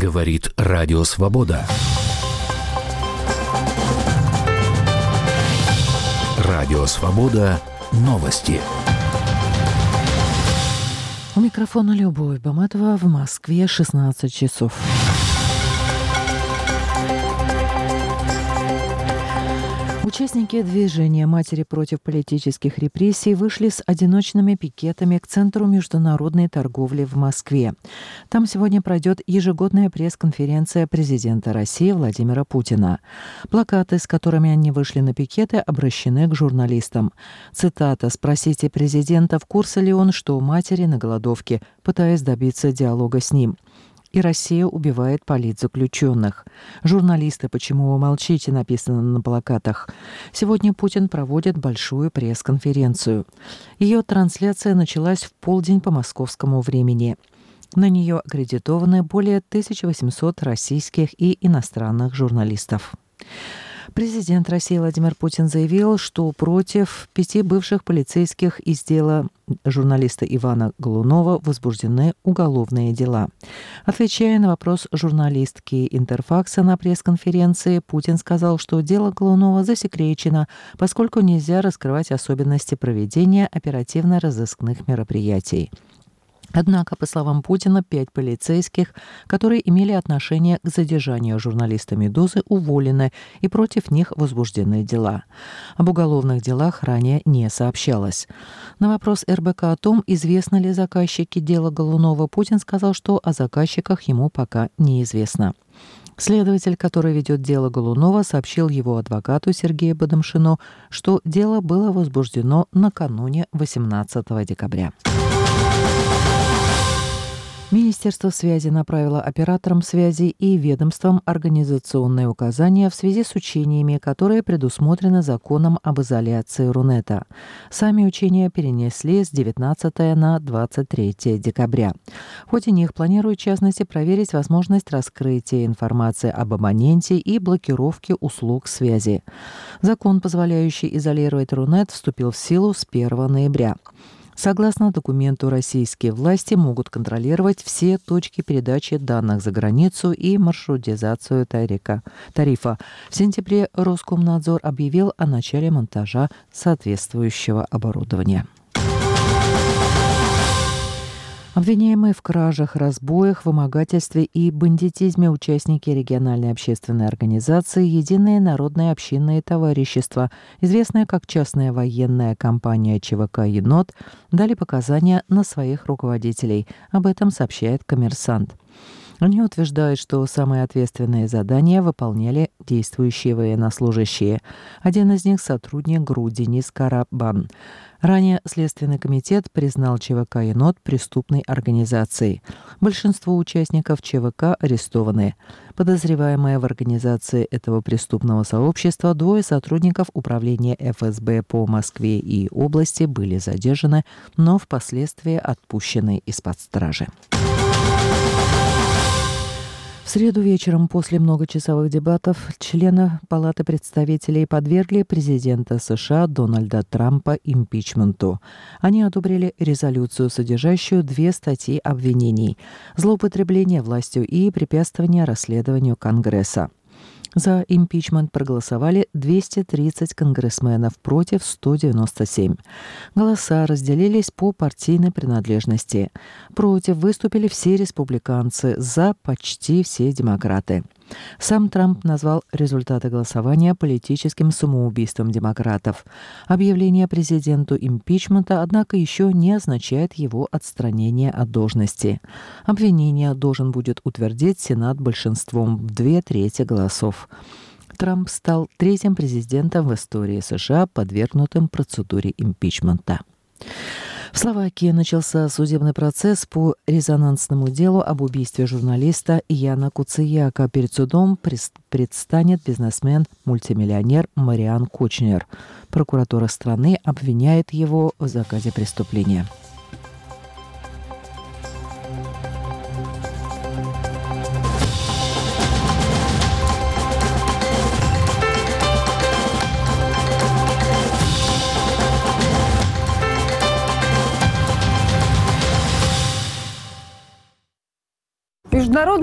Говорит Радио Свобода. Радио Свобода. Новости. У микрофона Любовь Баматова. В Москве 16 часов. Участники движения «Матери против политических репрессий» вышли с одиночными пикетами к Центру международной торговли в Москве. Там сегодня пройдет ежегодная пресс-конференция президента России Владимира Путина. Плакаты, с которыми они вышли на пикеты, обращены к журналистам. Цитата: «Спросите президента, в курсе ли он, что матери на голодовке, пытаясь добиться диалога с ним. И Россия убивает политзаключенных. Журналисты, почему вы молчите?» написано на плакатах. Сегодня Путин проводит большую пресс-конференцию. Ее трансляция началась в полдень по московскому времени. На нее аккредитованы более 1800 российских и иностранных журналистов. Президент России Владимир Путин заявил, что против 5 бывших полицейских из дела журналиста Ивана Голунова возбуждены уголовные дела. Отвечая на вопрос журналистки Интерфакса на пресс-конференции, Путин сказал, что дело Голунова засекречено, поскольку нельзя раскрывать особенности проведения оперативно-розыскных мероприятий. Однако, по словам Путина, 5 полицейских, которые имели отношение к задержанию журналиста «Медузы», уволены, и против них возбуждены дела. Об уголовных делах ранее не сообщалось. На вопрос РБК о том, известны ли заказчики дела Голунова, Путин сказал, что о заказчиках ему пока неизвестно. Следователь, который ведет дело Голунова, сообщил его адвокату Сергею Бадамшину, что дело было возбуждено накануне 18 декабря. Министерство связи направило операторам связи и ведомствам организационные указания в связи с учениями, которые предусмотрены законом об изоляции Рунета. Сами учения перенесли с 19 на 23 декабря. В ходе них планируют, в частности, проверить возможность раскрытия информации об абоненте и блокировки услуг связи. Закон, позволяющий изолировать Рунет, вступил в силу с 1 ноября. Согласно документу, российские власти могут контролировать все точки передачи данных за границу и маршрутизацию тарифа. В сентябре Роскомнадзор объявил о начале монтажа соответствующего оборудования. Обвиняемые в кражах, разбоях, вымогательстве и бандитизме участники региональной общественной организации «Единое народное общинное товарищество», известное как частная военная компания ЧВК «Енот», дали показания на своих руководителей. Об этом сообщает «Коммерсант». Они утверждают, что самые ответственные задания выполняли действующие военнослужащие. Один из них – сотрудник ГРУ Денис Карабан. Ранее Следственный комитет признал ЧВК «Енот» преступной организацией. Большинство участников ЧВК арестованы. Подозреваемые в организации этого преступного сообщества 2 сотрудников управления ФСБ по Москве и области были задержаны, но впоследствии отпущены из-под стражи. В среду вечером после многочасовых дебатов члены Палаты представителей подвергли президента США Дональда Трампа импичменту. Они одобрили резолюцию, содержащую 2 статьи обвинений: злоупотребление властью и препятствование расследованию Конгресса. За импичмент проголосовали 230 конгрессменов против 197. Голоса разделились по партийной принадлежности. Против выступили все республиканцы, за почти все демократы. Сам Трамп назвал результаты голосования политическим самоубийством демократов. Объявление президенту импичмента, однако, еще не означает его отстранение от должности. Обвинение должен будет утвердить Сенат большинством в 2/3 голосов. Трамп стал 3-м президентом в истории США, подвергнутым процедуре импичмента. В Словакии начался судебный процесс по резонансному делу об убийстве журналиста Яна Куцияка. Перед судом предстанет бизнесмен-мультимиллионер Мариан Кочнер. Прокуратура страны обвиняет его в заказе преступления. Международный